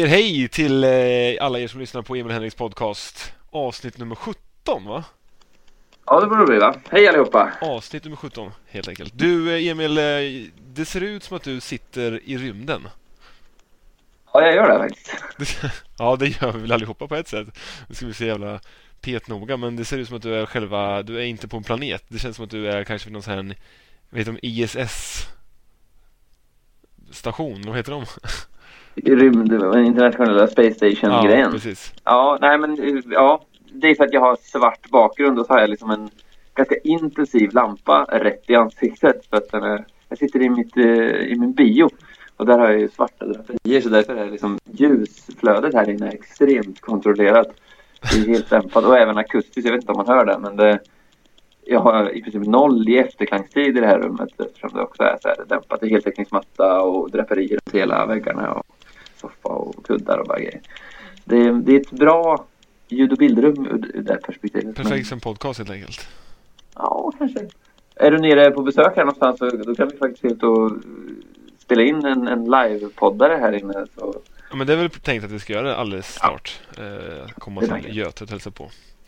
säger hej till alla er som lyssnar på Emil Henriks podcast. Avsnitt nummer 17, va? Ja, det borde det bli, va? Hej allihopa! Avsnitt nummer 17, helt enkelt. Du, Emil, det ser ut som att du sitter i rymden. Ja, jag gör det faktiskt. Ja, det gör vi väl allihopa på ett sätt. Det ska vi se jävla petnoga, men det ser ut som att du är inte på en planet. Det känns som att du är kanske vid någon sån här, vet du, ISS-station, vad heter de? Internationella Space Station-grejen. Ja, precis. Ja, nej men, ja, det är för att jag har svart bakgrund och så har jag liksom en ganska intensiv lampa rätt i ansiktet. För att jag sitter i min bio och där har jag ju svarta draperier, så därför är liksom ljusflödet här inne extremt kontrollerat. Det är helt dämpat och även akustiskt, jag vet inte om man hör det, men jag har i princip 0 i efterklangstid i det här rummet eftersom det också är så här dämpat. Det är heltäckningsmatta och draperier på hela väggarna och soffa och kuddar och bara grejer. Det är ett bra ljud- och bildrum ur det perspektivet. Perfekt som podcast helt enkelt. Ja, kanske. Är du nere på besök här någonstans så då kan vi faktiskt helt och spela in en live-poddare här inne. Så. Ja, men det är väl tänkt att vi ska göra det alldeles snart. Komma till Götet och hälsa på.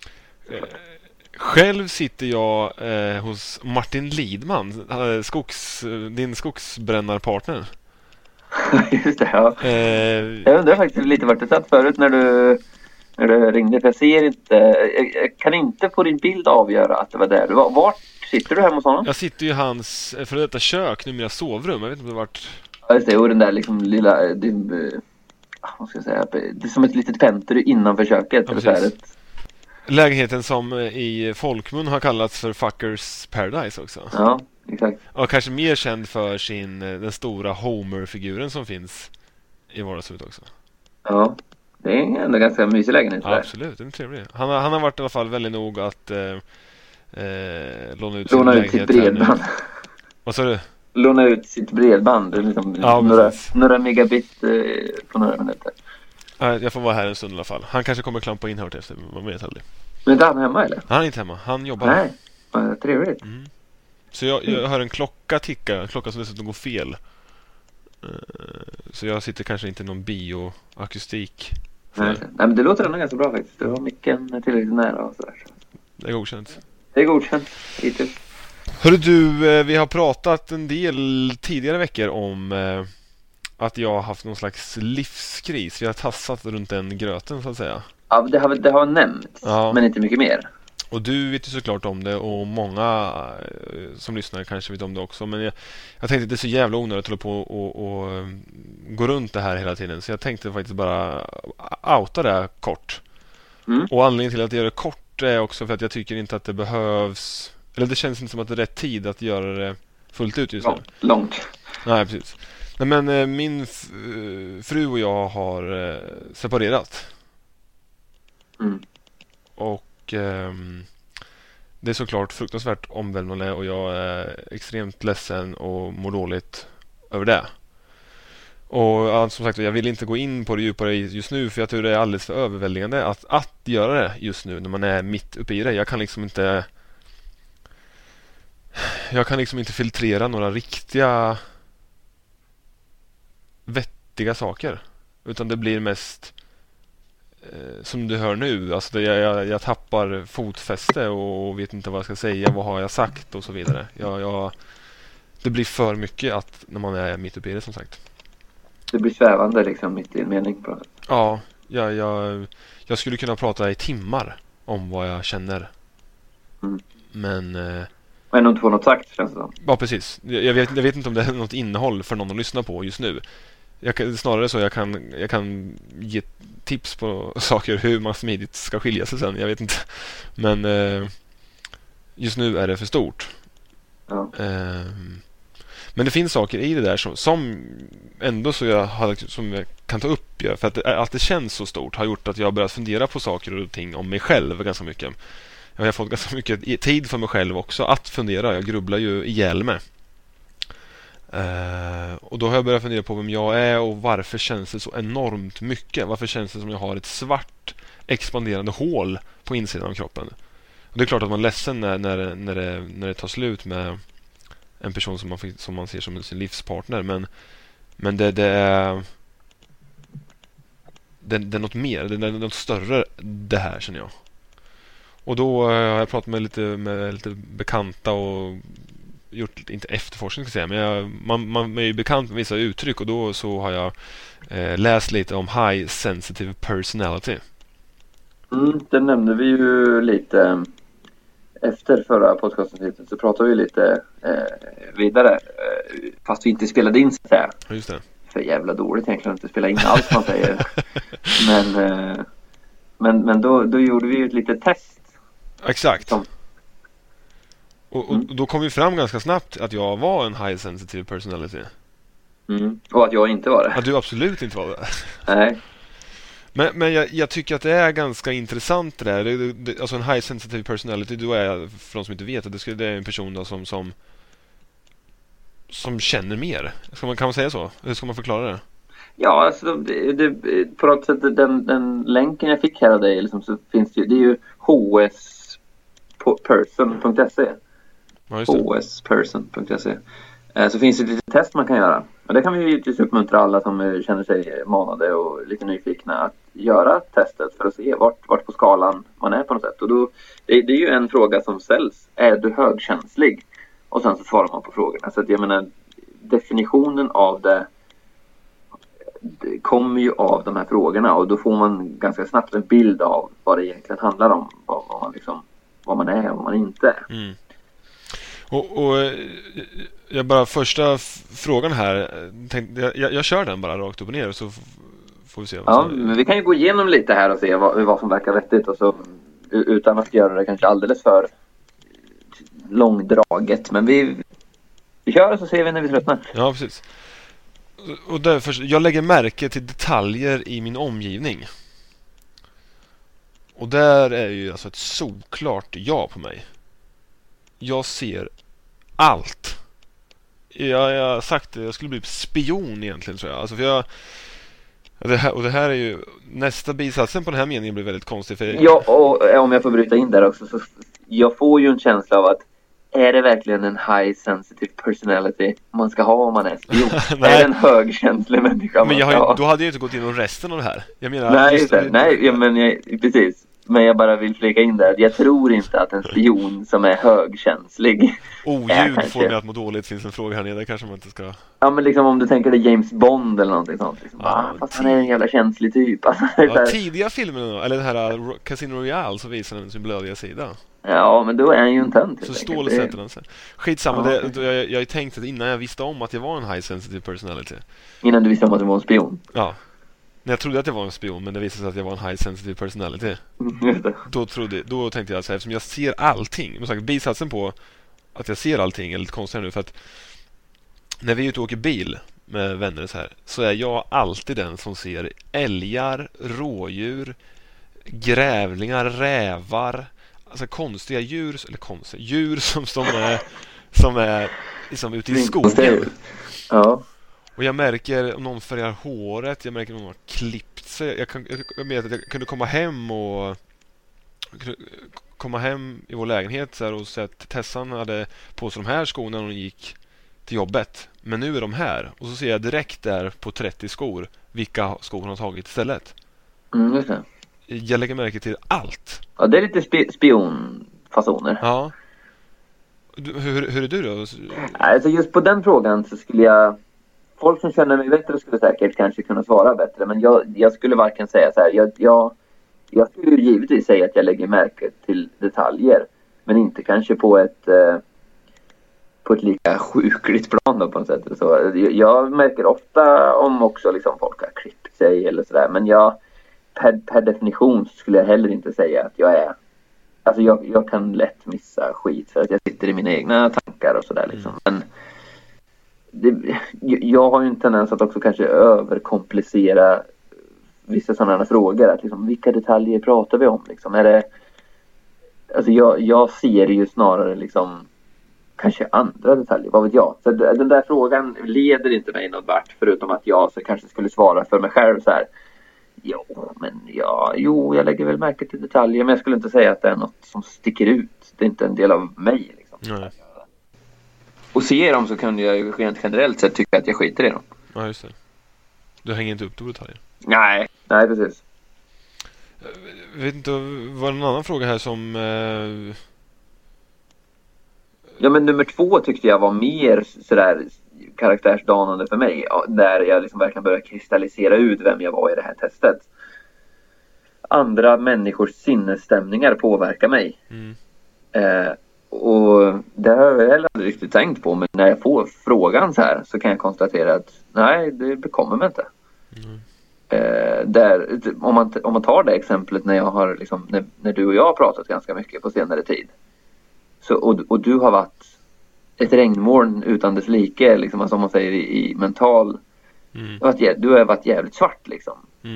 Själv sitter jag hos Martin Lidman, din skogsbrännarpartner. Just det, ja. Jag undrar faktiskt lite vart du satt förut när du ringde. För jag ser inte, jag kan inte på din bild avgöra att det var där du var. Vart sitter du hemma hos honom? Jag sitter i hans för detta kök, numera sovrum. Jag vet inte vart. Ja, just det, och den där liksom lilla, vad ska jag säga, det är som ett litet pentry innanför köket. Ja, så här lägenheten som i folkmun har kallats för Fuckers Paradise också. Ja, exakt. Och kanske mer känd för den stora Homer-figuren som finns i vardagsrummet också. Ja, det är ändå ganska mysig lägenhet. Ja, absolut, den är trevlig. Han har varit i alla fall väldigt nog att låna ut sitt bredband. Vad sa du? Låna ut sitt bredband. Liksom några megabit på några minuter. Jag får vara här en stund i alla fall. Han kanske kommer klampa in här efter. Man vet aldrig. Men är inte han hemma eller? Han är inte hemma, han jobbar. Nej, vad trevligt. Så jag hör en klocka ticka. En klocka som dessutom går fel. Så jag sitter kanske inte i någon bioakustik. Nej, men det låter ändå ganska bra faktiskt. Du har micken tillräckligt nära och sådär. Det är godkänt. Det är godkänt, hittills. Hörru du, vi har pratat en del tidigare veckor om att jag har haft någon slags livskris. Vi har tassat runt den gröten så att säga. Ja, det har nämnts, men inte mycket mer. Och du vet ju såklart om det och många som lyssnar kanske vet om det också. Men jag tänkte att det är så jävla onödigt att hålla på och gå runt det här hela tiden. Så jag tänkte faktiskt bara outa det kort. Och anledningen till att jag gör det kort är också för att jag tycker inte att det behövs. Eller det känns inte som att det är rätt tid att göra det fullt ut just nu. Långt. Nej, precis. Nej, men min fru och jag har separerat. Och det är såklart fruktansvärt omvälvande och jag är extremt ledsen och mår dåligt över det. Och som sagt, jag vill inte gå in på det djupare just nu för jag tror det är alldeles för överväldigande att göra det just nu när man är mitt uppe i det. Jag kan liksom inte filtrera några riktiga vettiga saker, utan det blir mest som du hör nu, alltså jag tappar fotfäste och vet inte vad jag ska säga, vad har jag sagt och så vidare. Det blir för mycket att när man är mitt uppe i det, som sagt. Det blir svävande liksom mitt i en mening på det. Ja, jag skulle kunna prata i timmar om vad jag känner. Men inte få något sagt, känns det som. Ja, precis. Jag vet inte om det är något innehåll för någon att lyssna på just nu. Snarare så jag kan ge tips på saker hur man smidigt ska skilja sig sen. Jag vet inte. Men just nu är det för stort. Ja. Men det finns saker i det där som ändå som jag kan ta upp. För att det känns så stort har gjort att jag har börjat fundera på saker och ting om mig själv ganska mycket. Jag har fått ganska mycket tid för mig själv också att fundera. Jag grubblar ju ihjäl mig. Och då har jag börjat fundera på vem jag är och varför känns det så enormt mycket. Varför känns det som jag har ett svart expanderande hål på insidan av kroppen. Och det är klart att man är ledsen när det tar slut med en person som man ser som sin livspartner. Men det är det är något mer, det är något större det här, känner jag. Och då har jag pratat med lite bekanta och gjort, inte efterforskning ska jag säga, men man är ju bekant med vissa uttryck, och då så har jag läst lite om high sensitive personality. Det nämnde vi ju lite efter förra podcasten, så pratade vi lite vidare, fast vi inte spelade in, så att säga. Just det. För jävla dåligt egentligen att inte spela in allt man säger. Men då gjorde vi ju ett litet test. Exakt. Och då kom vi fram ganska snabbt att jag var en high sensitive personality. Och att jag inte var det. Att du absolut inte var det. Nej. Men jag tycker att det är ganska intressant det där. Alltså en high sensitive personality, då är, för de som inte vet, att det är en person då som känner mer. Kan man säga så? Hur ska man förklara det? Ja, alltså på något sätt den länken jag fick här av dig liksom, så finns det är ju hsperson.se. Ja, hsperson.se. Så finns det ett litet test man kan göra. Och det kan vi ju givetvis uppmuntra alla som känner sig manade och lite nyfikna att göra testet för att se vart på skalan man är på något sätt. Och då, det är ju en fråga som ställs. Är du högkänslig? Och sen så svarar man på frågorna. Så att jag menar, definitionen av det kommer ju av de här frågorna. Och då får man ganska snabbt en bild av vad det egentligen handlar om. Vad man är och vad man inte är. Mm. Och jag bara första frågan här, jag kör den bara rakt upp och ner, så får vi se. Men vi kan ju gå igenom lite här och se vad som verkar vettigt, och så utan att göra det kanske alldeles för långdraget, men vi kör och så ser vi när vi tröttnar. Ja, precis. Och därför, jag lägger märke till detaljer i min omgivning. Och där är ju alltså ett såklart ja på mig. Jag ser allt. Jag har sagt det, jag skulle bli spion egentligen, tror jag. Alltså för det här är ju nästa bisatsen på den här meningen blir väldigt konstig. För ja, och om jag får bryta in där också, så jag får ju en känsla av att är det verkligen en high sensitive personality man ska ha om man är spion? Är det en högkänslig människa man ska ha? Då hade jag inte gått igenom resten av det här. Jag menar, precis. Men jag bara vill flika in där. Jag tror inte att en spion som är högkänslig. Ljud får mig att må dåligt. Finns en fråga här nere, kanske man inte ska. Ja, men liksom om du tänker dig James Bond eller någonting sånt. Liksom. Fast han är en jävla känslig typ. Alltså, tidiga filmer, eller det här Casino Royale, så visar den sin blödiga sida. Ja, men då är han ju en tönt. Så Stål sätter den sig. Skitsamma, jag har tänkt att innan jag visste om att jag var en high sensitive personality. Innan du visste om att du var en spion? Ja. När jag trodde att jag var en spion, men det visade sig att jag var en high sensitive personality. Då tänkte jag så här, eftersom jag ser allting. Men sagt, bisatsen på att jag ser allting är lite konstigt nu, för att när vi är ute och åker bil med vänner så är jag alltid den som ser älgar, rådjur, grävlingar, rävar, alltså konstiga djur, eller konstiga djur som är liksom ute i skogen. Ja. Och jag märker om någon färgar håret, jag märker om någon har klippt sig. Jag vet att jag kunde komma hem i vår lägenhet så här, och se att Tessan hade på sig de här skorna när hon gick till jobbet. Men nu är de här. Och så ser jag direkt där på 30 skor vilka skor hon har tagit istället. Just det. Jag lägger märke till allt. Ja, det är lite spionfasoner. Ja. Hur är du då? Alltså just på den frågan så skulle jag... Folk som känner mig bättre skulle säkert kanske kunna svara bättre. Men jag skulle varken säga så här. Jag skulle givetvis säga att jag lägger märke till detaljer. Men inte kanske på ett lika sjukligt plan då, på något sätt. Så jag märker ofta om också liksom folk har klippt sig eller sådär. Men per definition skulle jag heller inte säga att jag är... Alltså jag kan lätt missa skit för att jag sitter i mina egna tankar och sådär liksom. Men jag har ju en tendens att också kanske överkomplicera vissa sådana frågor. Att liksom, vilka detaljer pratar vi om? Liksom? Är det, alltså jag ser ju snarare liksom, kanske andra detaljer. Vad vet jag? Så den där frågan leder inte mig något vart. Förutom att jag så kanske skulle svara för mig själv så här. Jag lägger väl märke till detaljer. Men jag skulle inte säga att det är något som sticker ut. Det är inte en del av mig liksom. Nej. Och ser dem så kan jag rent generellt sett tycka att jag skiter i dem. Ja, just det. Du hänger inte upp på detaljer? Nej, Nej, precis. Jag vet inte, var det någon annan fråga här som... Ja, men nummer 2 tyckte jag var mer sådär karaktärsdanande för mig. Där jag liksom verkligen började kristallisera ut vem jag var i det här testet. Andra människors sinnesstämningar påverkar mig. Och det har jag heller aldrig riktigt tänkt på. Men när jag får frågan så här så kan jag konstatera att nej, det bekommer mig inte. Där, om man tar det exemplet när jag har liksom, när du och jag har pratat ganska mycket på senare tid. Så, och du har varit ett regnmoln utan dess like, liksom, alltså om man säger i mental. Du har varit jävligt svart liksom.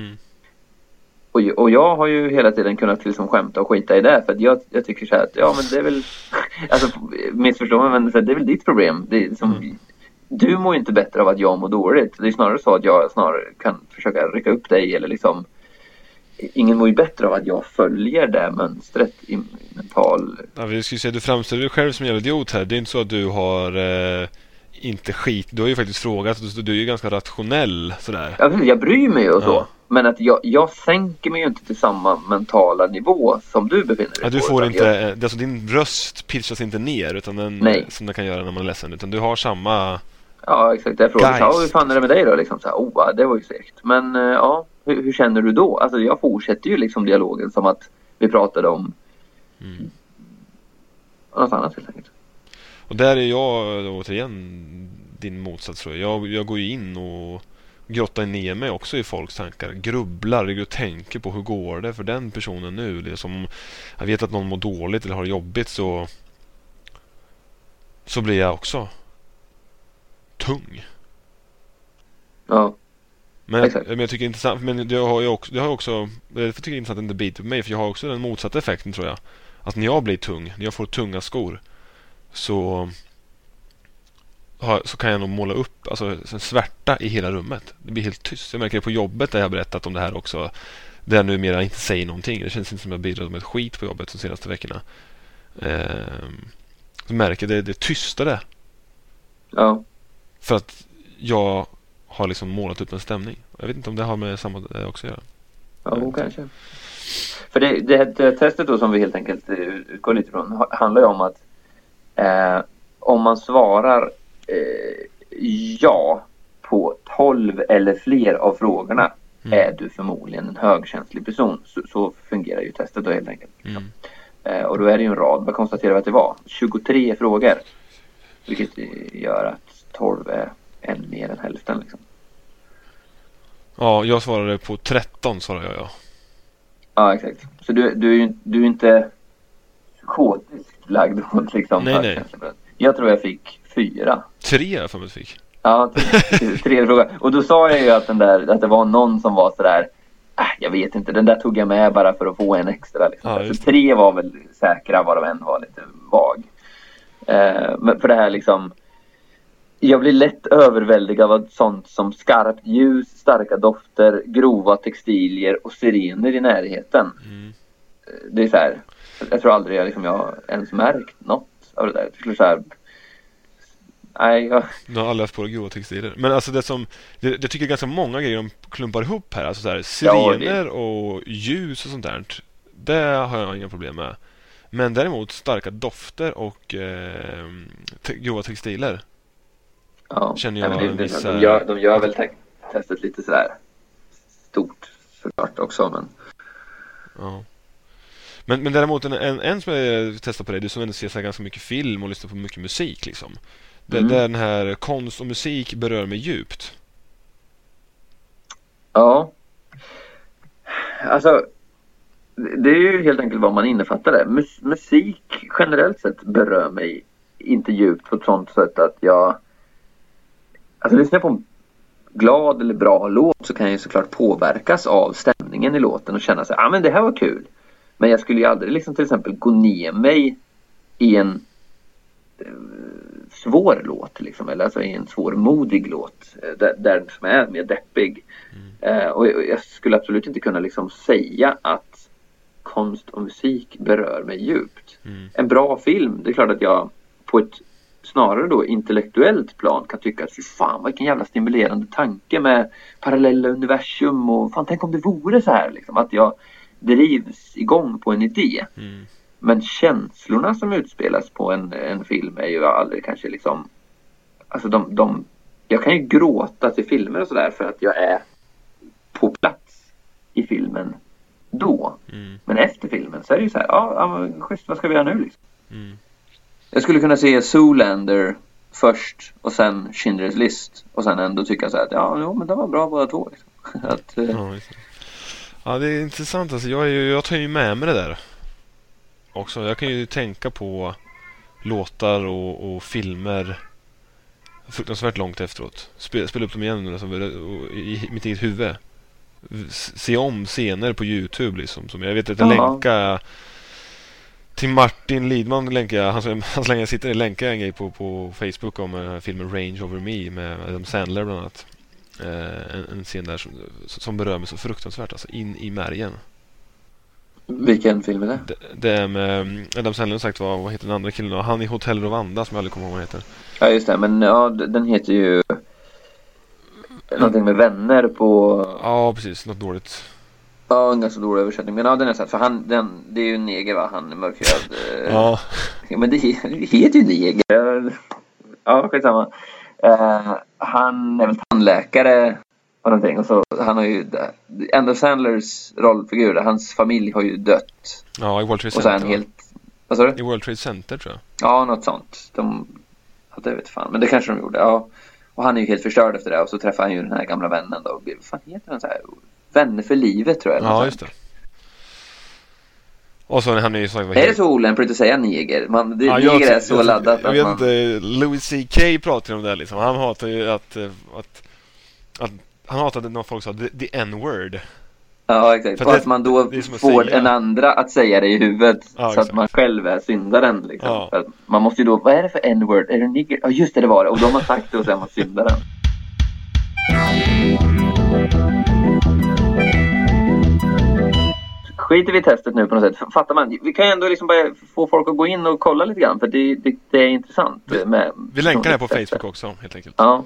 Och jag har ju hela tiden kunnat liksom skämta och skita i det, för att jag tycker så här att ja, men det är väl alltså, missförstå mig, men det är väl ditt problem. Det är som, du mår ju inte bättre av att jag mår dåligt. Det är snarare så att jag snarare kan försöka rycka upp dig, eller liksom ingen mår ju bättre av att jag följer det mönstret i mental. Ja, vi skulle säga, du framställer dig själv som en jävla idiot här. Det är inte så att du har inte skit. Du har ju faktiskt frågat, du är ju ganska rationell sådär. Jag bryr mig och så. Men att jag sänker mig ju inte till samma mentala nivå som du befinner dig på. Du får inte, alltså din röst pitchas inte ner utan den, som den kan göra när man är ledsen, utan du har samma. Ja, exakt. Jag frågar, hur fan är det med dig då? Liksom så här, det var ju segt. Men ja, hur känner du då? Alltså jag fortsätter ju liksom dialogen som att vi pratade om något annat helt enkelt. Och där är jag återigen din motsats, tror jag går ju in och grottar ner mig också i folks tankar, grubblar och tänker på hur går det för den personen nu. Det är som, jag vet att någon mår dåligt eller har det jobbigt, så blir jag också tung. Ja. Men jag tycker det är intressant, men det har jag också jag tycker det är intressant att det inte biter på mig, för jag har också den motsatta effekten, tror jag. Att när jag blir tung, när jag får tunga skor, så kan jag nog måla upp alltså en svärta i hela rummet. Det blir helt tyst. Jag märker det på jobbet där jag har berättat om det här också. Där jag numera inte säger någonting. Det känns inte som jag bidrar med ett skit på jobbet de senaste veckorna. Så märker det tystare. Ja. För att jag har liksom målat upp en stämning. Jag vet inte om det har med samma också att göra. Ja, kanske. För det testet då som vi helt enkelt utgår lite från handlar ju om att om man svarar ja på 12 eller fler av frågorna är du förmodligen en högkänslig person. Så fungerar ju testet då helt enkelt. Och då är det ju en rad. Vad konstaterar vi att det var? 23 frågor. Vilket gör att 12 är än mer än hälften liksom. Ja, jag svarade på 13, svarade jag. Ja, exakt. Så du är inte psykotiskt lagd åt liksom. Nej. Jag tror jag fick 4. 3 för mig fick. Ja, 3 frågor. Och då sa jag ju att det var någon som var sådär, jag vet inte, den där tog jag med bara för att få en extra liksom. Ja, så 3 var väl säkra, varav en var lite vag. Men för det här liksom, jag blir lätt överväldigad av sånt som skarpt ljus, starka dofter, grova textilier och sirener i närheten. Det är så här, jag tror aldrig jag ens märkt något av det där. Jag tror så här, Du har aldrig haft på grova textiler. Men alltså jag tycker ganska många grejer de klumpar ihop här. Alltså så här, sirener och ljus och sånt där. Det har jag inga problem med. Men däremot starka dofter och grova textiler. Ja, känner jag de gör väl testet lite sådär stort såklart också, men ja. Men däremot en som jag testar på dig, du som ändå ser så här ganska mycket film och lyssnar på mycket musik liksom. Där den här konst och musik berör mig djupt. Ja. Alltså det är ju helt enkelt vad man innefattar det. Musik generellt sett berör mig inte djupt på ett sånt sätt att jag lyssnar på en glad eller bra låt, så kan jag ju såklart påverkas av stämningen i låten och känna sig, men det här var kul. Men jag skulle ju aldrig liksom till exempel gå ner mig i en svår låt liksom, eller alltså i en svårmodig låt där som är mer deppig. Och jag skulle absolut inte kunna liksom säga att konst och musik berör mig djupt. En bra film, det är klart att jag på ett snarare då intellektuellt plan kan tycka att fy fan vilken jävla stimulerande tanke med parallella universum och fan tänk om det vore så här liksom, att jag drivs igång på en idé. Men känslorna som utspelas på en film är ju aldrig kanske liksom, alltså jag kan ju gråta till filmer och sådär för att jag är på plats i filmen då. Men efter filmen så är det ju så här, ja schysst, vad ska vi göra nu liksom? Jag skulle kunna se Zoolander först och sen Schindler's List och sen ändå tycka så här att men det var bra båda två liksom. Att, ja, det är intressant alltså. Jag tar ju med mig det där också. Jag kan ju tänka på låtar och filmer fruktansvärt långt efteråt. Spela upp dem igen alltså, i mitt eget huvud. Se om scener på YouTube liksom, som jag vet att jag länkar till Martin Lidman, han så länge jag sitter i länkar en grej på Facebook om filmen Range Over Me med Adam Sandler bland annat. En scen där som berör mig så fruktansvärt alltså, in i märgen. Vilken film är det? Det är med Adam Sandler, sagt vad heter den andra killen då? Han i Hotel Rwanda som jag aldrig kommer ihåg vad heter. Ja just det, men den heter ju någonting med vänner på... Ja precis, något dåligt. Ja, en ganska dålig översättning. Men den är så här, för det är ju en neger va? Han är mörkhyad. Ja. Men det heter ju neger. Ja, skitsamma. Han är väl tandläkare och någonting. Och så, han har ju... Adam Sandlers rollfigur, hans familj har ju dött. Ja, i World Trade Center. Och sen helt... Vad sa du? I World Trade Center tror jag. Ja, något sånt. Det vet fan. Men det kanske de gjorde, ja. Och han är ju helt förstörd efter det. Och så träffar han ju den här gamla vännen då. Vad fan heter han så här? Vänner för livet tror jag. Ja, just det. Och så han är ju så... Är det så olämpligt att säga neger? Neger är så laddat. Jag vet inte, Louis C.K. pratar om det liksom. Han hatar ju att han hatade när folk sa the N-word. Ja, exakt. För att man då får en andra att säga det i huvudet, så att man själv är syndaren liksom. Ja. För att man måste ju då, vad är det för N-word? Är det nigger? Ja, just det var det. Och då har man sagt det och så är man syndaren. Skiter vi i testet nu på något sätt. Fattar man? Vi kan ju ändå liksom bara få folk att gå in och kolla lite grann. För det är intressant. Vi länkar det här på Facebook också, helt enkelt. Ja.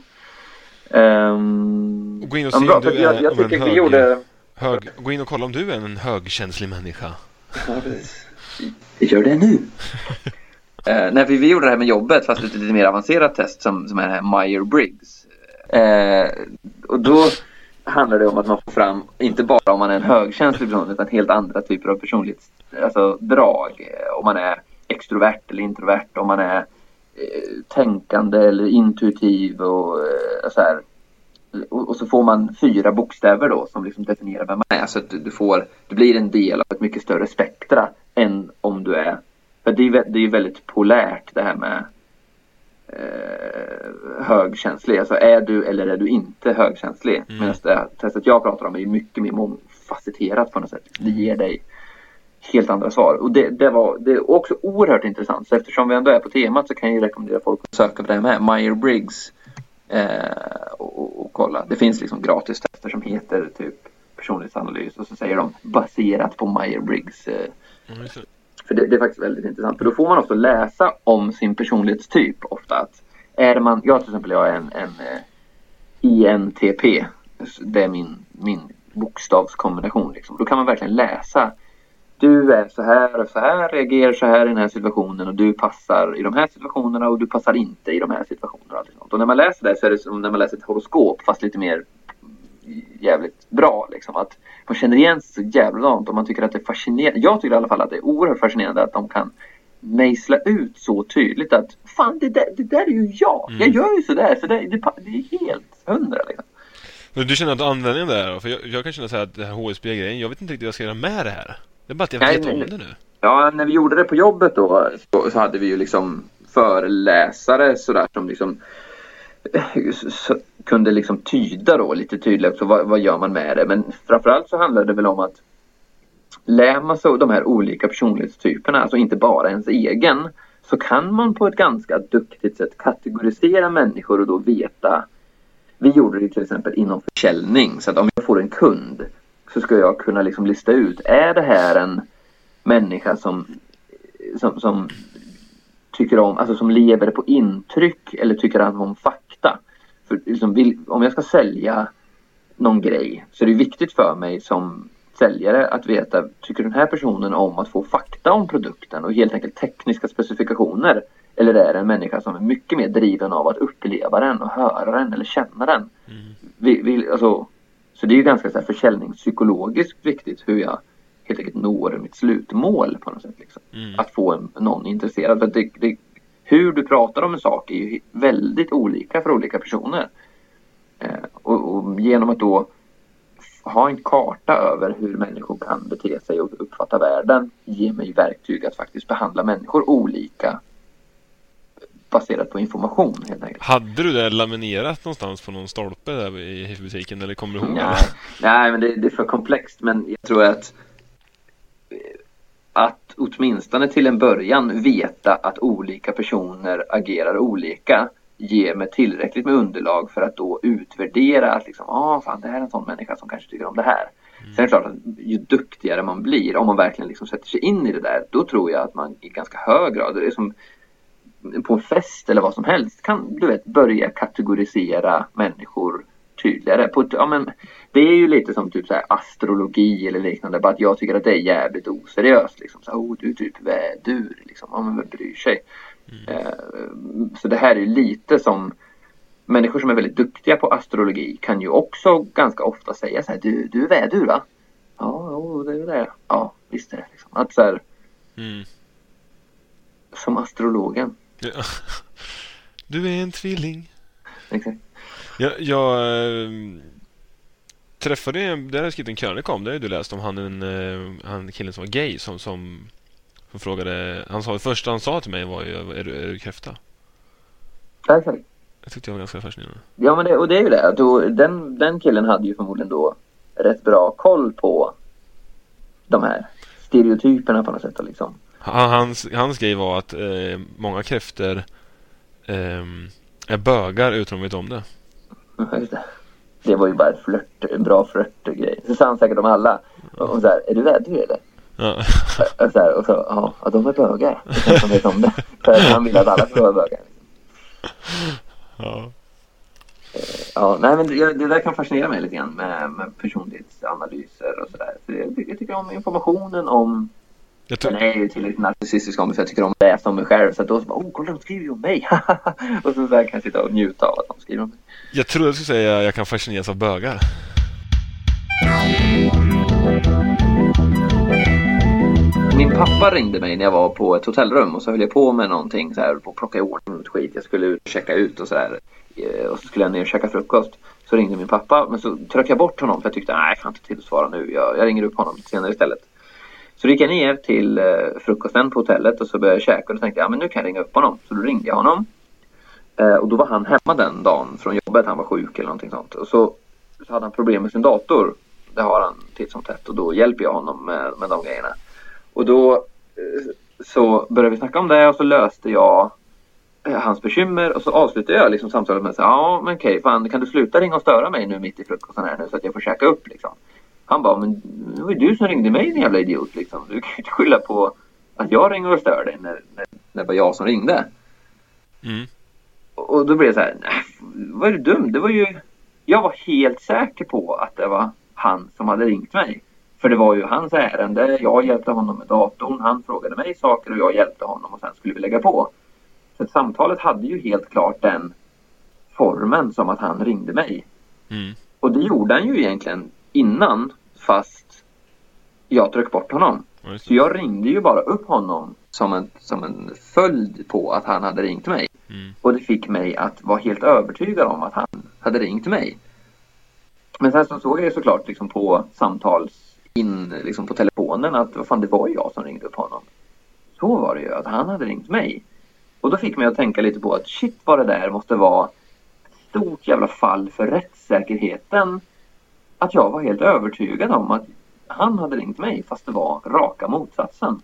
Gå in och se om du är jag tycker vi gjorde... Gå in och kolla om du är en högkänslig människa. Ja, precis. Vi gör det nu. När vi gjorde det här med jobbet, fast ett lite mer avancerat test som är det här Myers-Briggs. Och då handlar det om att man får fram, inte bara om man är en högkänslig person, utan helt andra typer av personlighetsdrag. Om man är extrovert eller introvert, om man är tänkande eller intuitiv och så här. Och så får man 4 bokstäver då som liksom definierar vem man är, så att du blir en del av ett mycket större spektra än om du är, för det är ju väldigt polärt det här med högkänslig, alltså är du eller är du inte högkänslig. Medan det testet jag pratar om är ju mycket mer mångfacetterat på något sätt. Det ger dig helt andra svar, och det är också oerhört intressant, så eftersom vi ändå är på temat så kan jag ju rekommendera folk att söka på det här med Myers-Briggs och kolla. Det finns liksom gratis tester som heter typ personlighetsanalys, och så säger de baserat på Myers-Briggs. För det är faktiskt väldigt intressant, för då får man också läsa om sin personlighetstyp ofta. Att är man, jag till exempel, jag är en INTP, det är min bokstavskombination liksom. Då kan man verkligen läsa, du är så här och så här, reagerar så här i den här situationen, och du passar i de här situationerna och du passar inte i de här situationerna och allt sånt. Och när man läser det så är det som när man läser ett horoskop, fast lite mer jävligt bra liksom, att man känner igen sig så jävla långt, och man tycker att det är fascinerande. Jag tycker i alla fall att det är oerhört fascinerande att de kan mejsla ut så tydligt att fan, det där är ju jag. Jag gör ju sådär, så det är helt 100 liksom. Men du känner att användningen där, för jag kan känna så här att det här HSB-grejen, jag vet inte riktigt vad jag ska göra med det här. Det är bara att jag vet om det nu. Ja, när vi gjorde det på jobbet då så hade vi ju liksom föreläsare sådär som liksom kunde liksom tyda då lite tydligt också vad gör man med det. Men framförallt så handlade det väl om att lär man så de här olika personlighetstyperna, alltså inte bara ens egen, så kan man på ett ganska duktigt sätt kategorisera människor och då veta. Vi gjorde det till exempel inom försäljning, så att om jag får en kund så ska jag kunna liksom lista ut, är det här en människa som tycker om, alltså som lever på intryck, eller tycker han om fakta? För liksom, om jag ska sälja någon grej så är det viktigt för mig som säljare att veta, tycker den här personen om att få fakta om produkten och helt enkelt tekniska specifikationer, eller är det en människa som är mycket mer driven av att uppleva den och höra den eller känna den? Alltså, så det är ju ganska så här försäljningspsykologiskt viktigt hur jag helt enkelt når mitt slutmål på något sätt liksom. Att få någon intresserad, för hur du pratar om en sak är ju väldigt olika för olika personer. Och genom att då ha en karta över hur människor kan bete sig och uppfatta världen ger mig verktyg att faktiskt behandla människor olika baserat på information helt enkelt. Hade du det laminerat någonstans på någon stolpe där i butiken, eller kommer du ihåg? Nej, men det är för komplext, men jag tror att åtminstone till en början veta att olika personer agerar olika ger mig tillräckligt med underlag för att då utvärdera att liksom, fan, det här är en sån människa som kanske tycker om det här. Sen är det klart att ju duktigare man blir, om man verkligen liksom sätter sig in i det där, då tror jag att man i ganska hög grad, det är som på en fest eller vad som helst, kan du vet börja kategorisera människor tydligare. Men det är ju lite som typ så här astrologi eller liknande, bara att jag tycker att det är jävligt oseriöst liksom, så du är typ vädur liksom, men vem bryr sig? Så det här är lite som människor som är väldigt duktiga på astrologi kan ju också ganska ofta säga så här, du är vädur, va? Ja, det är det. Ja, visst är det liksom. Att så här, som astrologen. Ja. Du är en tvilling. Exakt. Jag träffade, där har jag skrivit en krönika om, det har du läst om, han killen som var gay som frågade, det första han sa till mig var ju, är du kräfta? Ja, exakt. Jag tyckte det var ganska fascinerande. Ja, men det är ju det. Den killen hade ju förmodligen då rätt bra koll på de här stereotyperna på något sätt liksom. Hans grej var att många kräftor är bögar utan att veta om det. Just det. Det var ju bara en bra flörtgrej. Så sa han säkert om alla. Och så här, är du vädur eller? Ja. Och så, de är bögar. Som vet om det. För att han vill att alla ska vara bögar. Ja. Ja, nej, men det där kan fascinera mig lite grann med personlighetsanalyser och sådär. Så jag tycker om informationen om. Den är ju tillräckligt narcissistisk om mig, för jag tycker om att läsa om mig själv. Så att då så bara, kolla, de skriver ju om mig. Och så där kan jag sitta och njuta av att de skriver om mig. Jag tror jag skulle säga att jag kan fascineras av bögar. Min pappa ringde mig när jag var på ett hotellrum och så höll jag på med någonting så här, på att plocka i ordning och skit. Jag skulle ut och checka ut och så här, och så skulle jag ner och käka frukost. Så ringde min pappa, men så tryckte jag bort honom för jag tyckte, nej, jag kan inte till att svara nu. Jag ringer upp honom lite senare istället. Så gick jag ner till frukosten på hotellet och så började jag käka och då tänkte jag, men nu kan jag ringa upp honom. Så då ringde jag honom. Och då var han hemma den dagen från jobbet, han var sjuk eller någonting sånt. Och så hade han problem med sin dator. Det har han titt som tätt och då hjälper jag honom med de grejerna. Och då så började vi snacka om det och så löste jag hans bekymmer och så avslutade jag liksom samtalet med att säga, ja men okej, fan, kan du sluta ringa och störa mig nu mitt i frukosten här nu så att jag får käka upp liksom. Han bara, men det var ju du som ringde mig, en jävla idiot liksom. Du kan ju inte skylla på att jag ringer och stör dig när det var jag som ringde. Och då blev det så här, nej, var du dum? Det var ju, jag var helt säker på att det var han som hade ringt mig. För det var ju hans ärende, jag hjälpte honom med datorn, han frågade mig saker och jag hjälpte honom och sen skulle vi lägga på. Så att samtalet hade ju helt klart den formen som att han ringde mig. Och det gjorde han ju egentligen innan, fast jag tryckte bort honom. Så jag ringde ju bara upp honom som en följd på att han hade ringt mig. Och det fick mig att vara helt övertygad om att han hade ringt mig. Men sen så såg jag såklart liksom på liksom på telefonen att vad fan, det var jag som ringde upp honom. Så var det ju, att han hade ringt mig. Och då fick mig att tänka lite på att shit, vad det där måste vara ett stort jävla fall för rättssäkerheten. Att jag var helt övertygad om att han hade ringt mig fast det var raka motsatsen.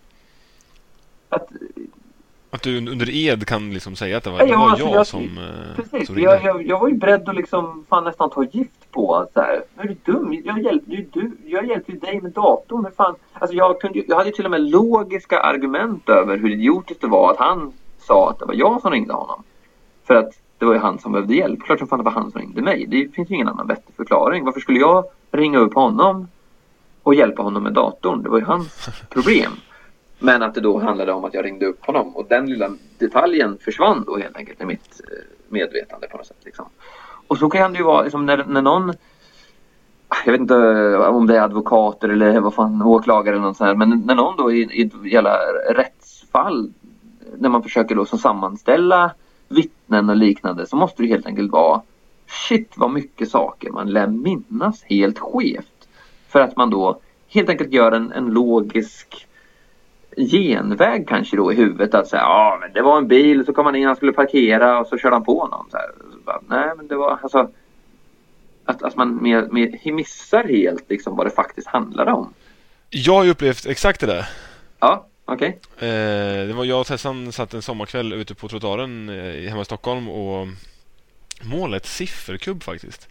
Att du under ed kan liksom säga att det var jag som ringde. Jag var ju beredd att liksom fan nästan ta gift på att så här, är du dum? Jag hjälpte ju dig med datorn. Men fan, alltså jag hade ju till och med logiska argument över hur idiotiskt det var att han sa att det var jag som ringde honom. För att det var ju han som behövde hjälp. Klart som fan det var han som ringde mig. Det finns ju ingen annan vettig förklaring. Varför skulle jag ringa upp honom och hjälpa honom med datorn? Det var ju hans problem. Men att det då handlade om att jag ringde upp honom. Och den lilla detaljen försvann då helt enkelt i mitt medvetande på något sätt. Liksom. Och så kan det ju vara liksom, när någon... Jag vet inte om det är advokater eller vad fan, åklagare eller något sånt här. Men när någon då i ett jävla rättsfall, när man försöker då som sammanställa vittnen och liknande, så måste det helt enkelt vara shit vad mycket saker man lär minnas helt skevt. För att man då helt enkelt gör en logisk genväg kanske då i huvudet att säga, ja men det var en bil, så kom han in, han skulle parkera och så körde han på någon så här. Så bara, nej men det var alltså att man missar helt liksom vad det faktiskt handlade om. Jag har ju upplevt exakt det där. Ja, okej. Det var jag och Tessan satt en sommarkväll ute på trottoaren hemma i Stockholm och målade ett sifferkubb faktiskt.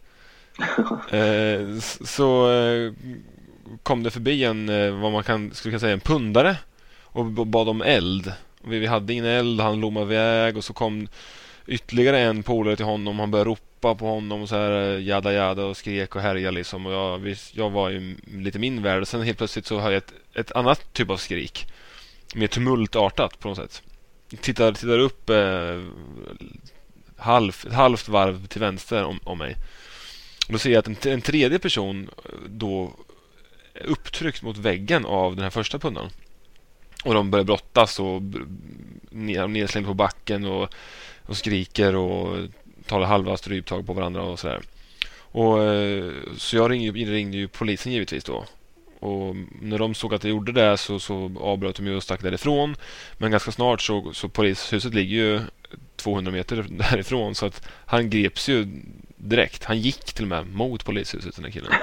Så kom det förbi vad man skulle kunna säga en pundare och bad om eld. Vi hade ingen eld, han lommade iväg och så kom ytterligare en polare till honom. Han började ropa på honom och så här jada och skrek och härjade liksom. Och jag var ju lite min värld. Sen helt plötsligt så har jag ett annat typ av skrik. Mer tumultartat på något sätt. Tittar upp halvt varv till vänster om mig. Och då ser jag att en tredje person då är upptryckt mot väggen av den här första pundan. Och de börjar brottas och nedslängd på backen och skriker och tar halva stryptag på varandra och sådär. Och så jag ringde ju polisen givetvis då. Och när de såg att jag gjorde det så avbröt de ju och stack därifrån. Men ganska snart så polishuset ligger ju 200 meter därifrån, så att han greps ju direkt. Han gick till och med mot polishuset, den här killen.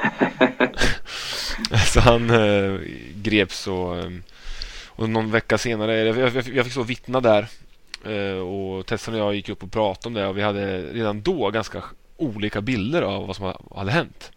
Så han greps och någon vecka senare, jag fick så vittna där. Och Tessan och jag gick upp och pratade om det, och vi hade redan då ganska olika bilder av vad som hade hänt.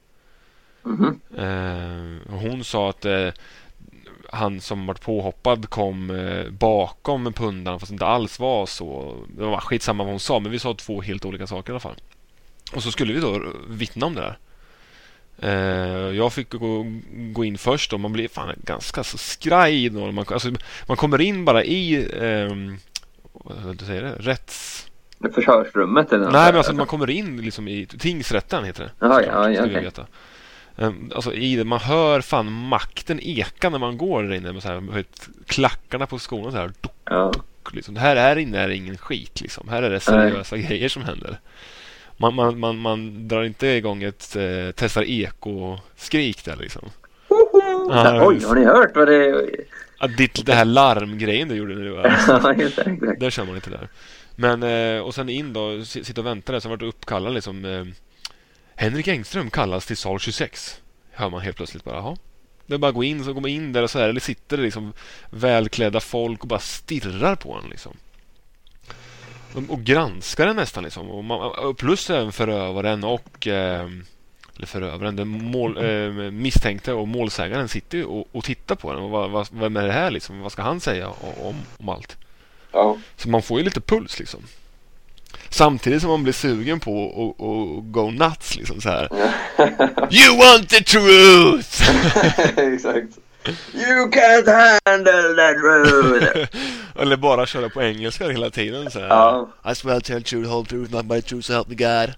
Och hon sa att han som var påhoppad kom bakom pundan, fast det inte alls var så. Det var skitsamma vad hon sa, men vi sa två helt olika saker i alla fall. Och så skulle vi då vittna om det där. Jag fick gå in först och man blir fan ganska så skraj då. Man kommer in bara i vad säger det? Förhörsrummet eller något. Nej, men alltså man kommer in liksom i tingsrätten heter det. Ja, okay. Alltså man hör fan makten eka när man går där inne med så här klackarna på skorna så här. Ja. Liksom. Här inne är det ingen skit liksom. Här är det seriösa grejer som händer. Man drar inte igång ett testar eko-skrik där liksom. Oj, har ni hört vad det är? Det här larmgrejen du gjorde nu. Där känner man inte där. Men och sen in då, sitta och vänta där, så var det uppkallad liksom Henrik Engström kallas till sal 26. Hör man helt plötsligt bara, jaha. Det är bara att gå in, så går man in där och så här, eller sitter det liksom välklädda folk och bara stirrar på en liksom. Och granskar den nästan liksom. Och plus även förövaren och eller förövaren, den misstänkte och målsägaren sitter ju och tittar på den. Och vad är det här liksom? Vad ska han säga om allt? Ja. Så man får ju lite puls liksom. Samtidigt som man blir sugen på att go nuts liksom så här. You want the truth! Exakt. You can't handle the truth! Eller bara köra på engelska hela tiden så här. Ja. I swear to tell the whole truth, not my truth, so help me God.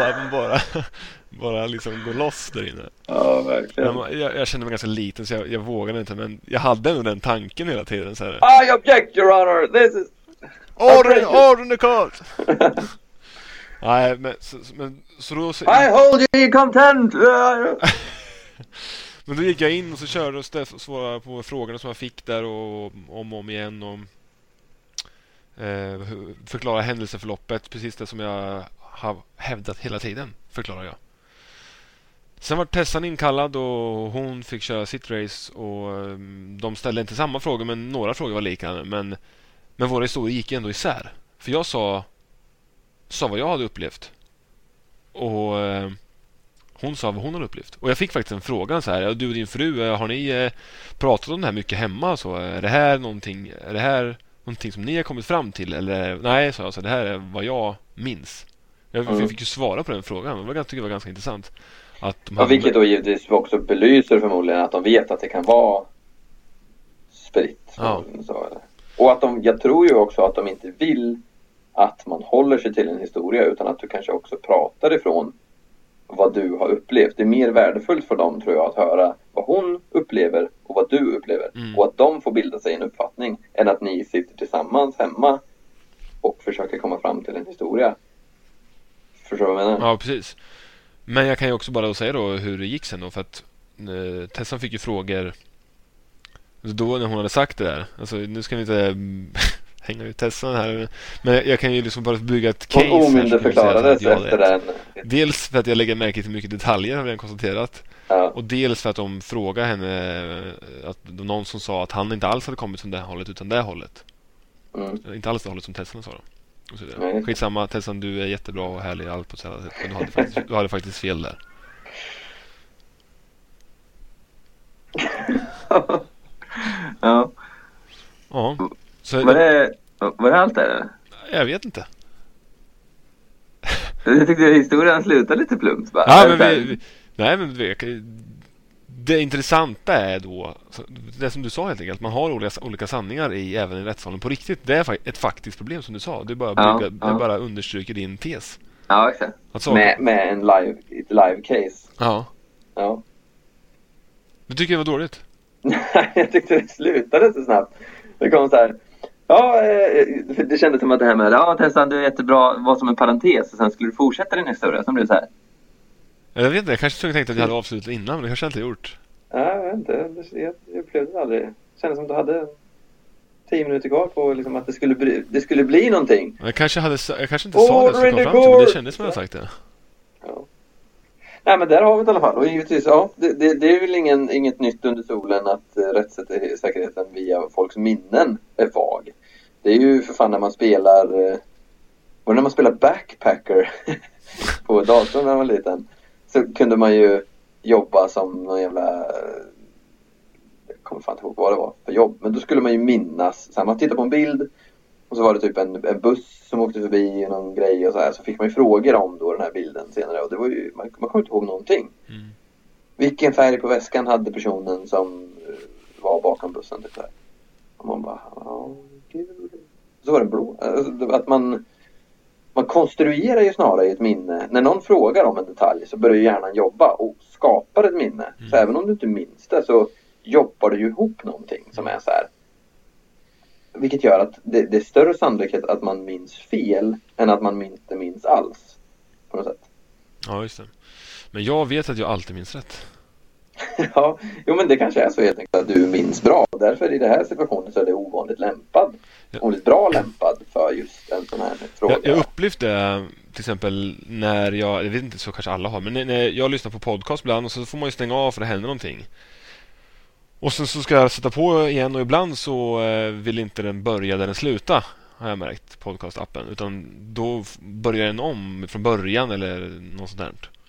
Bara liksom gå loss där inne. Ja, verkligen. Jag kände mig ganska liten, så jag vågade inte, men jag hade ändå den tanken hela tiden så här. I object, your honor. This is order in the court. Nej, men så då I hold you in contempt. Men då gick jag in och så körde och svarade på frågorna som jag fick där och om igen och förklara händelseförloppet, precis det som jag har hävdat hela tiden, förklarar jag. Sen var Tessan inkallad och hon fick köra sitt race, och de ställde inte samma frågor, men några frågor var liknande, men våra historier gick ändå isär. För jag sa vad jag hade upplevt, och hon sa vad hon hade upplevt. Och jag fick faktiskt en fråga så här: du och din fru, har ni pratat om det här mycket hemma? Så är det här någonting, är det här någonting som ni har kommit fram till? Eller nej, sa jag, så det här är vad jag minns. Jag fick ju svara på den frågan. Jag tycker det var ganska intressant. Att vilket då givetvis också belyser förmodligen att de vet att det kan vara spritt. Ja. Så, eller? Och att jag tror ju också att de inte vill att man håller sig till en historia, utan att du kanske också pratar ifrån vad du har upplevt. Det är mer värdefullt för dem, tror jag, att höra vad hon upplever och vad du upplever. Och att de får bilda sig en uppfattning, än att ni sitter tillsammans hemma och försöker komma fram till en historia. Förstår du vad jag menar? Ja, precis. Men jag kan ju också bara säga då hur det gick sen då, för att Tessan fick ju frågor då när hon hade sagt det där. Alltså, nu ska vi inte hänga ut Tessan här, men jag kan ju liksom bara bygga ett case. Hon omyndigförklarades efter den. Dels för att jag lägger märke till mycket detaljer, har vi redan konstaterat. Ja. Och dels för att de frågade henne, att någon som sa att han inte alls hade kommit från det hållet utan det hållet. Inte alls det hållet som Tessan sa då. Och så vidare. Skitsamma, Tessan, du är jättebra och härlig allt på ett sätt, men du hade faktiskt fel där. Ja. Ja. Så var det allt där? Jag vet inte. Jag tyckte historien slutade lite plumpt bara. Ja, men det intressanta är då det som du sa helt enkelt, man har olika sanningar även i rättssalen på riktigt. Det är ett faktiskt problem som du sa. Du bara understryker din tes. Ja, exakt. Med en live case. Ja. Ja. Du tycker det var dåligt? Nej, jag tyckte det slutade så snabbt. Det kom så här. Ja, det kändes som att det här med Tessan, du är jättebra, var som en parentes, och sen skulle du fortsätta din historia, som blev så här. Jag vet inte, jag kanske tänkte att jag hade avslutat innan, men det kanske jag inte gjort. Ja, jag vet inte, jag upplevde det aldrig. Det kändes som att du hade 10 minuter kvar på liksom, att det skulle bli någonting. Jag kanske inte sa det så kom fram till, men det kändes som jag sagt det. Ja. Nej, men där har vi det i alla fall. Och givetvis, ja, det är väl inget nytt under solen att rättssäkerheten via folks minnen är vag. Det är ju för fan när man spelar Backpacker på datorn när man var liten, så kunde man ju jobba som någon jävla, jag kommer fan inte ihåg vad det var för jobb, men då skulle man ju minnas, så här, man tittar på en bild och så var det typ en buss som åkte förbi någon grej och så här, så fick man ju frågor om då den här bilden senare, och det var ju, man kommer inte ihåg någonting. Vilken färg på väskan hade personen som var bakom bussen typ där? Och man bara, gud. Så var det blå. Alltså, att man konstruerar ju snarare i ett minne. När någon frågar om en detalj så börjar hjärnan jobba och skapar ett minne. Så även om du inte minns det, så jobbar du ju ihop någonting som är så här. Vilket gör att det är större sannolikhet att man minns fel än att man inte minns alls. På något sätt. Ja, just det. Men jag vet att jag alltid minns rätt. Ja, jo, men det kanske är så helt enkelt att du minns bra. Därför i det här situationen så är det ovanligt bra lämpad för just en sån här fråga. Jag upplevde till exempel när jag vet inte, så kanske alla har, men när jag lyssnar på podcast ibland, och så får man ju stänga av för det händer någonting. Och sen så ska jag sätta på igen, och ibland så vill inte den börja där den slutar, har jag märkt, podcastappen, utan då börjar den om från början eller något sånt där.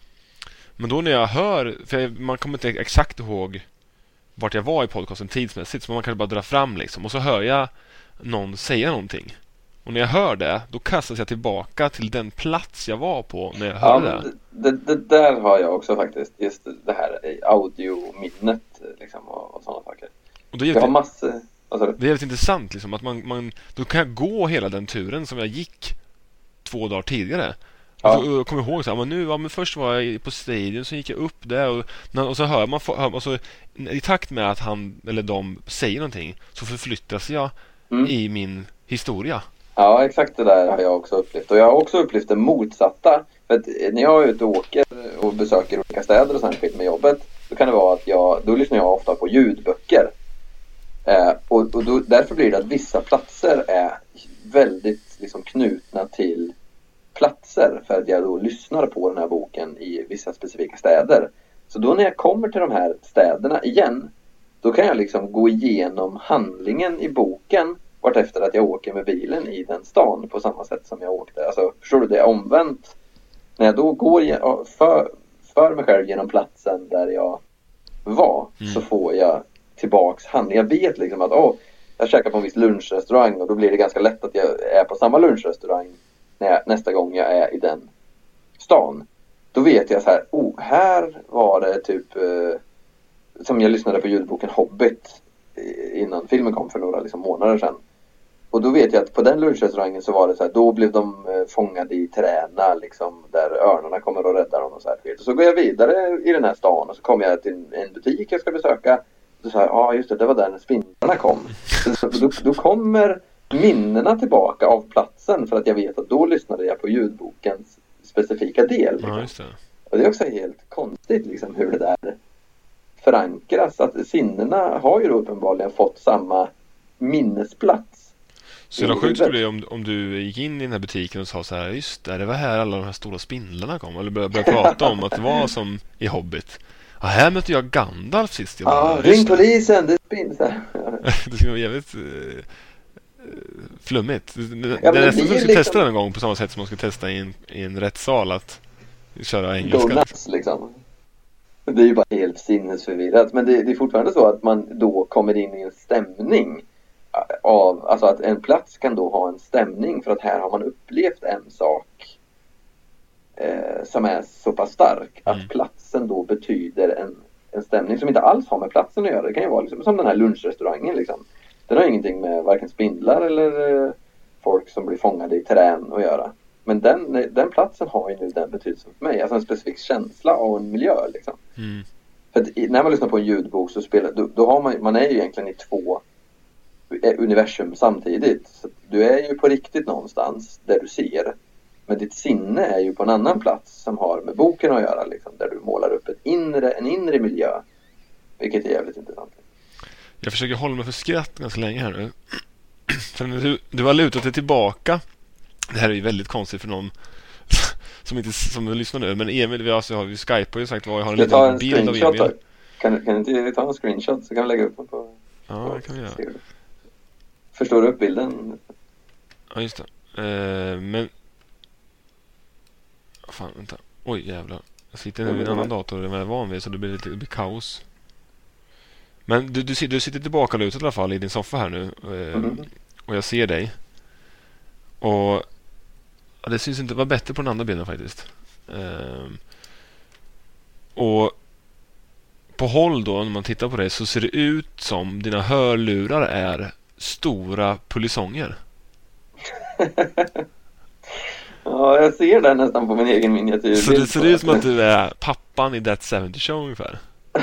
Men då när jag hör, för man kommer inte exakt ihåg vart jag var i podcasten tidsmässigt, så man kan bara dra fram liksom, och så hör jag någon säga någonting. Och när jag hör det, då kastas jag tillbaka till den plats jag var på när jag hörde det där har jag också faktiskt, just det här audiominnet liksom, och sådana saker. Och jag har massor. Det är väldigt intressant liksom, att man då kan jag gå hela den turen som jag gick 2 dagar tidigare. Ja. Och jag kommer ihåg så här, men först var jag på Stadion, så gick jag upp där och så hör man, och så i takt med att han eller de säger någonting, så förflyttas jag i min historia. Ja, exakt, det där har jag också upplevt. Och jag har också upplevt det motsatta. För att när jag är ute och åker och besöker olika städer och sånt skit med jobbet, då kan det vara att då lyssnar jag ofta på ljudböcker. Och då, därför blir det att vissa platser är väldigt liksom knutna till platser, för att jag då lyssnar på den här boken i vissa specifika städer. Så då när jag kommer till de här städerna igen, då kan jag liksom gå igenom handlingen i boken vart efter att jag åker med bilen i den stan på samma sätt som jag åkte. Alltså, förstår du, det är omvänt. När jag då går för mig själv genom platsen där jag var, så får jag tillbaks handling. Jag vet liksom att jag käkar på en viss lunchrestaurang och då blir det ganska lätt att jag är på samma lunchrestaurang nästa gång jag är i den stan. Då vet jag så här, här var det typ som jag lyssnade på ljudboken Hobbit innan filmen kom för några liksom månader sedan. Och då vet jag att på den lunchrestaurangen så var det så här, då blev de fångade i träna liksom, där örnarna kommer och räddar dem och så här. Och så går jag vidare i den här stan och så kommer jag till en butik jag ska besöka. Och så här, just det var där när spindlarna kom. Så då kommer minnena tillbaka av platsen för att jag vet att då lyssnade jag på ljudbokens specifika del. Liksom. Ja, just det. Och det är också helt konstigt liksom, hur det där förankras. Att sinnena har ju då uppenbarligen fått samma minnesplats. Så det sjukt skulle bli om du gick in i den här butiken och sa så här, just det var här alla de här stora spindlarna kom. Eller började prata om att det var som i Hobbit. Ja, här mötte jag Gandalf sist. Ring polisen, det är spindlar. Det skulle vara jävligt flummigt. Det är nästan som att du ska testa den en gång på samma sätt som man ska testa i en rättssal att köra engelska. Go nuts, liksom. Det är ju bara helt sinnesförvirrat. Men det är fortfarande så att man då kommer in i en stämning av, alltså att en plats kan då ha en stämning för att här har man upplevt en sak som är så pass stark att platsen då betyder en stämning som inte alls har med platsen att göra. Det kan ju vara liksom, som den här lunchrestaurangen liksom. Den har ingenting med varken spindlar eller folk som blir fångade i terrän att göra. Men den platsen har ju nu den betydelsen för mig. Alltså en specifik känsla av en miljö liksom. För att när man lyssnar på en ljudbok så då har man är ju egentligen i två universum samtidigt. Så du är ju på riktigt någonstans där du ser. Men ditt sinne är ju på en annan plats som har med boken att göra liksom, där du målar upp en inre miljö. Vilket är jävligt intressant. Jag försöker hålla mig för skratt ganska länge här nu. För du har lutat dig tillbaka. Det här är ju väldigt konstigt för någon som lyssnar nu. Men Emil, vi har ju Skype och sagt vad jag har en liten bild av Emil. Kan inte ta en screenshot så kan vi lägga upp den på... Ja, det kan vi göra. Förstår du upp bilden? Ja, just det. Men... Fan, vänta. Oj, jävlar. Jag sitter nu i en annan dator än vad jag är van vid, så det blir kaos. Men du sitter tillbaka lutat i alla fall i din soffa här nu. Och jag ser dig. Och det syns inte vara bättre på den andra bilden faktiskt. Och på håll då, när man tittar på det, så ser det ut som dina hörlurar är stora polisonger. Ja, jag ser det nästan på min egen miniatyr. Så det ser ut som att du är pappan i That 70 Show ungefär.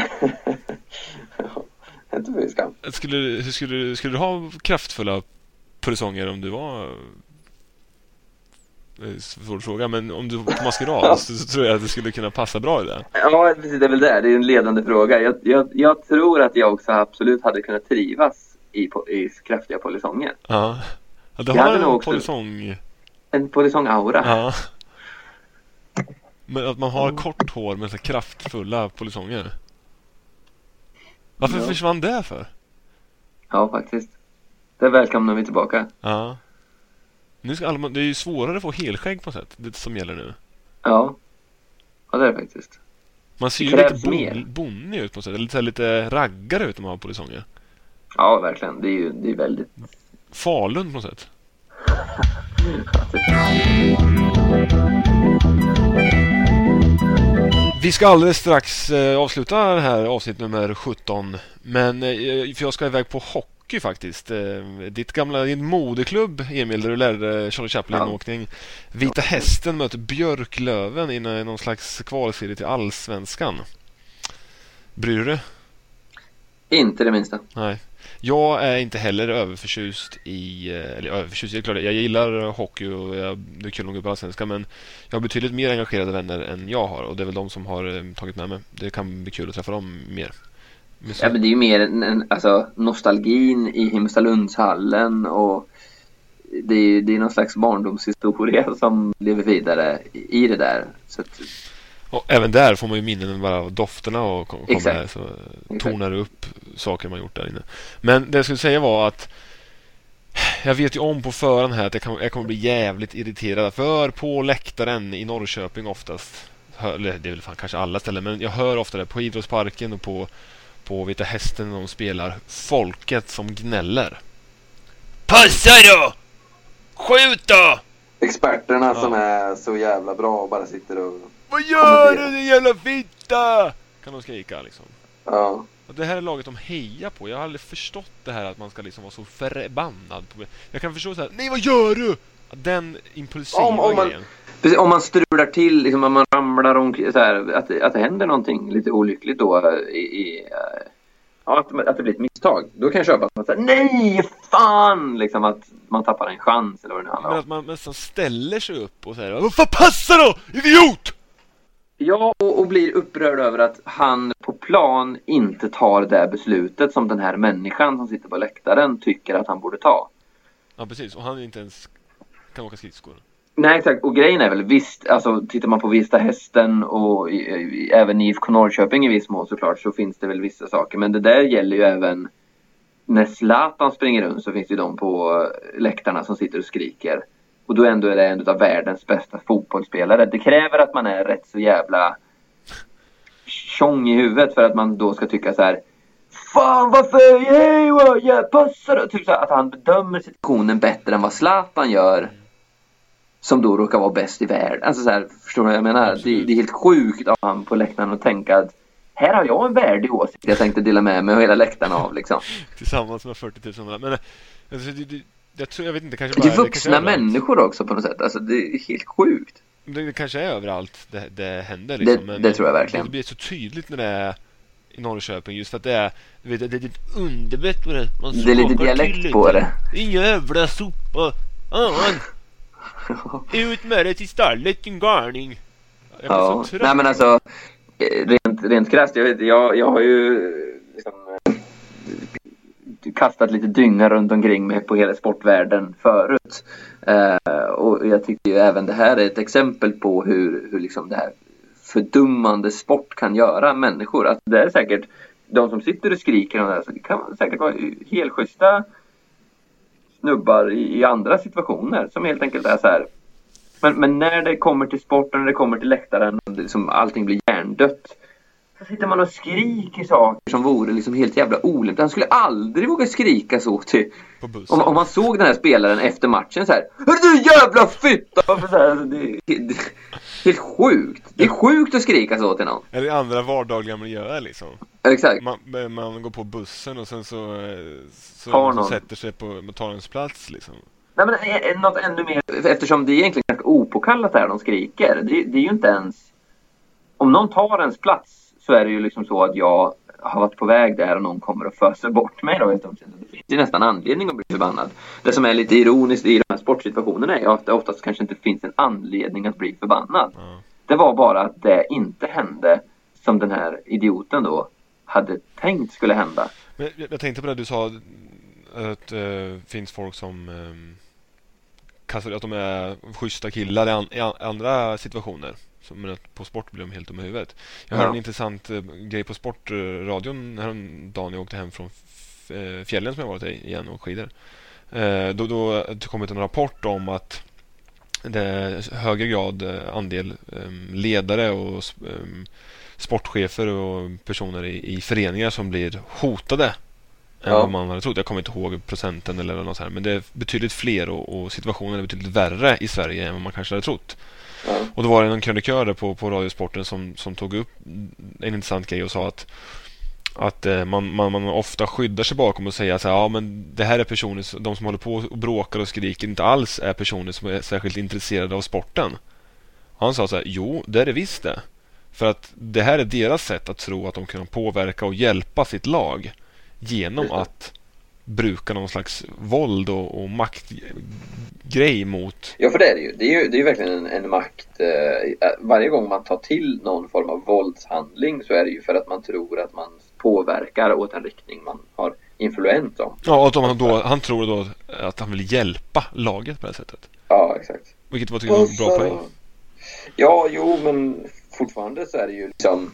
Ja, inte för skam. Skulle du ha kraftfulla polisonger om du var... Svår fråga, men om du var på maskerad så tror jag att det skulle kunna passa bra i det. Ja, precis, det är väl det. Det är en ledande fråga. Jag tror att jag också absolut hade kunnat trivas i kraftiga polisonger. Ja, det har en polisong... En polisong-aura. Ja. Men att man har kort hår med så kraftfulla polisonger. Varför försvann det för? Ja, faktiskt. Det välkomnar vi tillbaka. Ja. Nu ska det är ju svårare att få helskägg på sätt, det som gäller nu. Ja. Ja, det är det faktiskt. Man ser ju lite bonnig ut på sätt, eller lite raggare ut om man har polisonger. Ja, verkligen. Det är väldigt... Falun på sätt. Vi ska alldeles strax avsluta det här avsnitt nummer 17. Men för jag ska iväg på hockey faktiskt. Din modeklubb, Emil, där du lärde Charlie Chaplin-åkning. Vita Hästen möter Björklöven i någon slags kvalserie till Allsvenskan. Bryr du? Inte det minsta. Nej. Jag är inte heller överförtjust är klart, jag gillar hockey och det är kul att gå på Allsvenskan, men jag har betydligt mer engagerade vänner än jag har, och det är väl de som har tagit med mig. Det kan bli kul att träffa dem mer. Ja, men det är ju mer alltså, nostalgin i Himmelstalundshallen, och det är någon slags barndomshistoria som lever vidare i det där. Så att... Och även där får man ju minnen bara av dofterna och kommer där, så tonar det upp saker man gjort där inne. Men det jag skulle säga var att jag vet ju om på förhand här att jag kommer bli jävligt irriterad, för på läktaren i Norrköping oftast, eller det är väl fan kanske alla ställen, men jag hör ofta det på idrottsparken och på Vita Hästen när de spelar, folket som gnäller. Passa då! Skjut då! Experterna som är så jävla bra och bara sitter och... Vad gör du din jävla fitta? Kan de skrika liksom. Ja. Och det här är laget de hejar på. Jag har aldrig förstått det här att man ska liksom vara så förbannad på. Jag kan förstå så här, nej vad gör du? Den impulsiva grejen. Precis, om man strular till, liksom, om man ramlar omkring, så här, att det händer någonting lite olyckligt då att det blir ett misstag. Då kan jag köpa att man säger nej, fan! Liksom att man tappar en chans eller vad det handlar om. Men att man nästan ställer sig upp och säger, vad fan passa då, idiot! Ja, och blir upprörd över att han på plan inte tar det beslutet som den här människan som sitter på läktaren tycker att han borde ta. Ja, precis. Och han inte ens kan åka skridskor. Nej, exakt. Och grejen är väl visst, alltså tittar man på Vista Hästen och även IFK Norrköping i viss mån såklart, så finns det väl vissa saker. Men det där gäller ju även när Zlatan springer runt, så finns det ju de på läktarna som sitter och skriker. Och då ändå är det en av världens bästa fotbollsspelare. Det kräver att man är rätt så jävla tjong i huvudet för att man då ska tycka så här: fan varför, hej, jag passar då. Typ så här, att han bedömer situationen bättre än vad Zlatan gör, som då råkar vara bäst i världen. Alltså så här, förstår du vad jag menar? Det är helt sjukt av han på läktaren att tänka att här har jag en värdig åsikt jag tänkte dela med mig och hela läktaren av liksom. Tillsammans med 40 000 men alltså, jag vet inte, kanske bara, det är vuxna människor också på något sätt. Alltså det är helt sjukt. Det kanske är överallt det händer liksom. Det tror jag verkligen. Det blir så tydligt när det är i Norrköping, just för att det är, du vet, det är ett underbett på det. Det är lite dialekt på det. Ingen jävla sopa. Ut med det till stallet, din garning. Ja, nej men alltså rent krasst, jag har ju liksom kastat lite dynga runt omkring mig på hela sportvärlden förut. Och jag tycker ju även det här är ett exempel på hur liksom det här fördummande sport kan göra människor. Att det är säkert de som sitter och skriker om det här, så det kan säkert vara helt schyssta snubbar i andra situationer som helt enkelt är så här. Men när det kommer till sporten, när det kommer till läktaren, liksom allting blir hjärndött, så sitter man och skriker saker som vore liksom helt jävla olämpligt. Han skulle aldrig våga skrika så till om man såg den här spelaren efter matchen så här: hör du jävla fitta! Så här, det är helt sjukt. Det är sjukt att skrika så till någon. Eller andra vardagliga miljöer liksom. Exakt. Man går på bussen och sen så sätter sig på motorens plats liksom. Nej, men något ännu mer, eftersom det är egentligen ganska opåkallat här de skriker. Det är ju inte ens, om någon tar ens plats, så är det ju liksom så att jag har varit på väg där och någon kommer och föser bort mig då. Det finns ju nästan anledning att bli förbannad. Det som är lite ironiskt i de här sportsituationerna är att det oftast kanske inte finns en anledning att bli förbannad. Det var bara att det inte hände som den här idioten då hade tänkt skulle hända. Men jag tänkte på det du sa, att det finns folk som att de är schyssta killar i andra situationer. Men på sport blir de helt om huvudet. Jag hörde en intressant grej på sportradion häromdagen jag åkte hem från fjällen som jag varit i igen och skidor. Då kom det en rapport om att det är högre grad andel ledare och sportchefer och personer i föreningar som blir hotade än vad man hade trott. Jag kommer inte ihåg procenten eller något så här, men det är betydligt fler och situationen är betydligt värre i Sverige än vad man kanske hade trott. Och då var det en krönikör på Radiosporten som tog upp en intressant grej och sa att man ofta skyddar sig bakom och säger att ja, men det här är personer, de som håller på och bråkar och skriker inte alls är personer som är särskilt intresserade av sporten. Och han sa så här: jo, det är det visst det. För att det här är deras sätt att tro att de kan påverka och hjälpa sitt lag genom att bruka någon slags våld och maktgrej mot... Ja, för det är det ju. Det är ju verkligen en makt. Varje gång man tar till någon form av våldshandling så är det ju för att man tror att man påverkar åt en riktning man har influens om. Ja, och han tror då att han vill hjälpa laget på det sättet. Ja, exakt. Vilket var tycker jag en bra poäng. Ja, jo, men fortfarande så är det ju liksom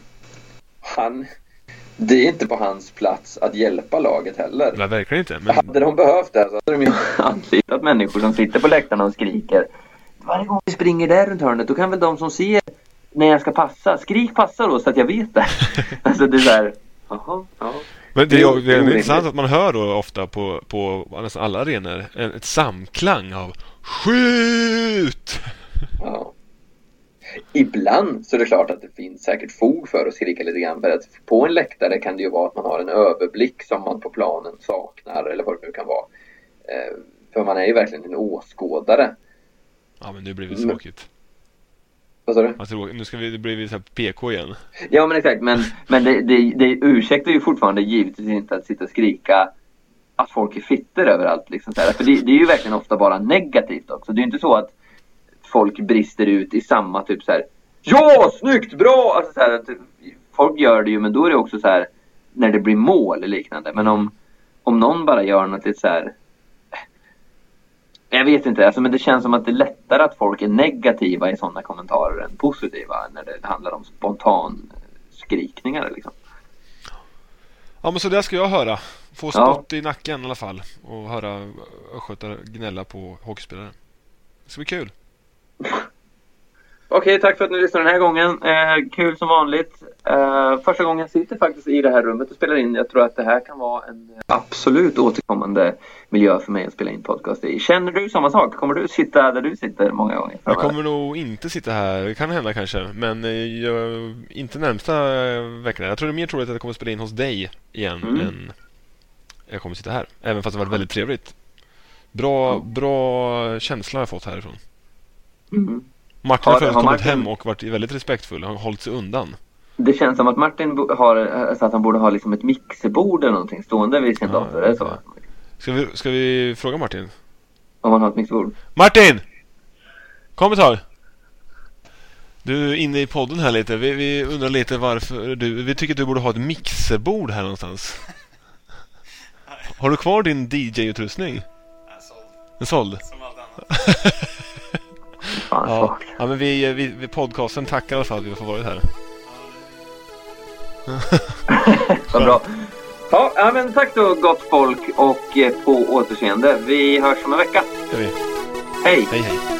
det är inte på hans plats att hjälpa laget heller. Nej, verkligen inte. Men... Hade de behövt det så hade de ju anlitat människor som sitter på läktarna och skriker. Varje gång vi springer där runt hörnet, då kan väl de som ser när jag ska passa, skrik passa då så att jag vet det. Alltså det är så här, jaha, ja. Men det är intressant att man hör då ofta på nästan alla arenor ett samklang av skjut! Ja. Ibland så är det klart att det finns säkert fog för att skrika lite grann. För att på en läktare kan det ju vara att man har en överblick som man på planen saknar, eller vad det nu kan vara. För man är ju verkligen en åskådare. Ja, men nu blir det tråkigt. Vad sa du? Alltså, nu ska vi bli så här PK igen. Ja, men exakt. Men det ursäktar ju fortfarande givetvis inte att sitta och skrika att folk är fitter överallt. Liksom, så här. För det är ju verkligen ofta bara negativt också. Det är ju inte så att folk brister ut i samma typ så här: ja, snyggt, bra! Alltså, så här, att folk gör det ju, men då är det också så här när det blir mål eller liknande. Men om någon bara gör något lite så här, jag vet inte, alltså, men det känns som att det är lättare att folk är negativa i sådana kommentarer än positiva när det handlar om spontan skrikningar liksom. Ja, men så där ska jag höra. Få spott i nacken i alla fall och höra östgötar gnälla på hockeyspelare. Det ska bli kul. Okej, tack för att ni lyssnade den här gången. Kul som vanligt. Första gången jag sitter faktiskt i det här rummet och spelar in. Jag tror att det här kan vara en absolut återkommande miljö för mig att spela in podcast i. Känner du samma sak? Kommer du sitta där du sitter många gånger? Jag kommer nog inte sitta här. Det kan hända kanske. Men inte närmsta veckan. Jag tror det är mer troligt att jag kommer spela in hos dig igen än jag kommer sitta här. Även fast det varit väldigt trevligt. Bra känsla har jag fått härifrån. Martin har kommit hem och varit väldigt respektfull. Han har hållit sig undan. Det känns som att Martin har så att han borde ha liksom ett mixerbord eller någonting stående vid sin dator. Är det så? Ska vi fråga Martin? Om han har ett mixerbord. Martin! Kom ett tag. Du är inne i podden här lite. Vi undrar lite varför vi tycker att du borde ha ett mixerbord här någonstans. Har du kvar din DJ-utrustning? En såld? Som allt annat. Ja, men vi podcasten tackar i alla fall att vi får varit här. Vad bra. Ja, men tack då gott folk och på återseende. Vi hörs om en vecka. Det gör vi. Hej. Hej.